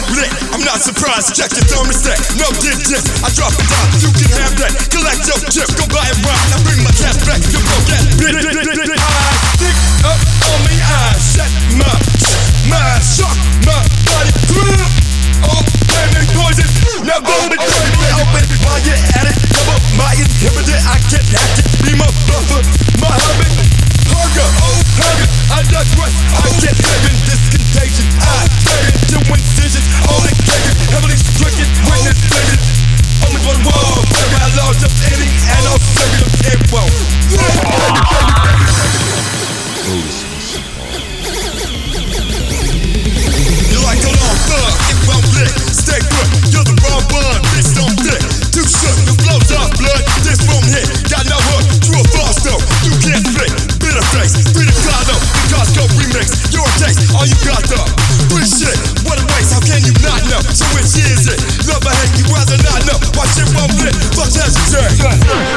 lit. I'm not surprised, check your thermostat. No dip. I drop it down, you can have that. Collect your chip, go buy it right. I bring my cash back, you broke that bitch. I stick up on me, I set my mind, shock my body through. Oh, baby, poison. Now go to crazy, open while you're at it. Double my inhibitor, I can't hack it. Be my buffer, my habit. Hunger, oh hunger, I digress. I get living this contagion. I carry it to incisions, all the cages, heavily stricken, witness vision. Only one wall, baby, I lost up any and I'll figure them it won't. You like a long thug, it won't lick. Stay good, you're the wrong one, bitch don't fit. Too shook, your flow's off blood. This room hit, got no hook, true or false though. You can't fit, bitter face, free the Cardo, the Costco remix. Your taste, all you got though. Free shit, what a waste, how can you not know? So which is it? Love or hate, you rather not know. Why shit won't fit, fuck as you say.